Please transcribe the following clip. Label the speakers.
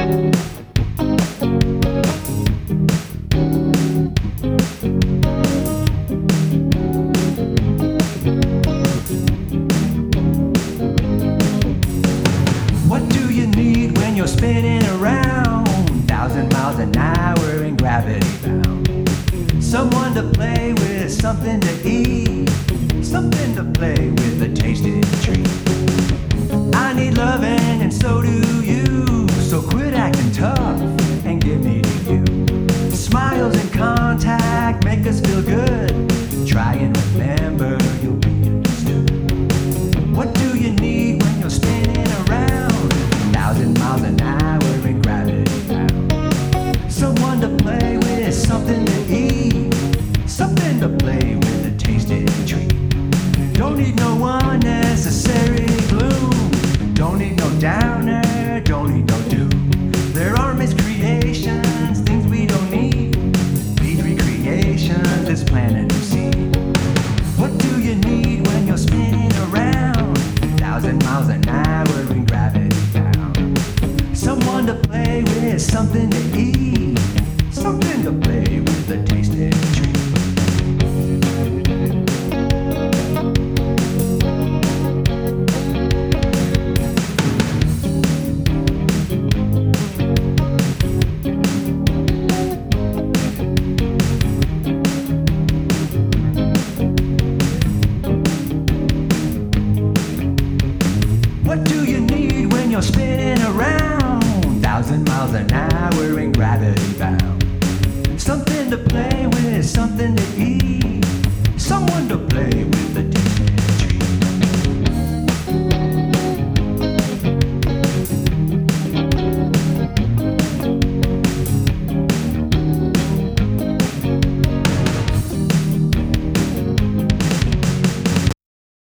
Speaker 1: What do you need when you're spinning around 1,000 miles an hour in gravity bound? Someone to play with, something to eat, something to play with, a tasty treat. I need loving and so do you, so quit acting tough and give me to you. Smiles and contact make us feel good. Try and remember you'll be understood. What do you need when you're spinning around 1,000 miles an hour in gravity bound? Someone to play with, something to eat, something to play with, a tasty treat. Don't need no unnecessary gloom. Don't need no downer, don't need no doom. There are miscreations, things we don't need. Need recreation, this planet you see. What do you need when you're spinning around 1,000 miles an hour in gravity bound? Someone to play with, something to eat, something to play with, a tasty treat. What do you need when you're spinning around 1,000 miles an hour in gravity bound? Something to play with, something to eat, someone to play with.